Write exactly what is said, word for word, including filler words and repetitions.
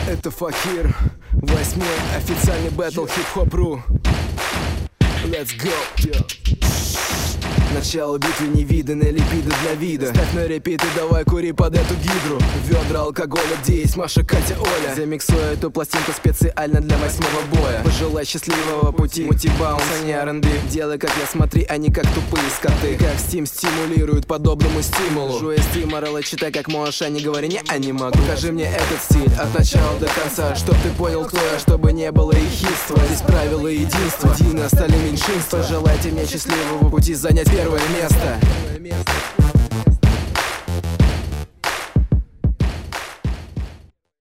Это Факир, восьмой официальный бэтл хип-хоп.ру. Let's go! Начало битвы невиданной липиды для вида. Ставь на репит и давай кури под эту гидру. Ведра алкоголя, где есть Маша, Катя, Оля. Замиксую эту пластинку специально для восьмого боя. Пожелай счастливого пути, мультибаунс, а не ар энд би. Делай как я, смотри, а не как тупые скоты. Как Steam стимулирует подобному стимулу. Жуя стиморалы, читай как можешь, а не говори не, а не могу. Покажи мне этот стиль от начала до конца, чтоб ты понял, кто я, чтобы не было ехидства. Здесь правила единства, Дина стали меньшинства. Желайте мне счастливого пути занять первое место.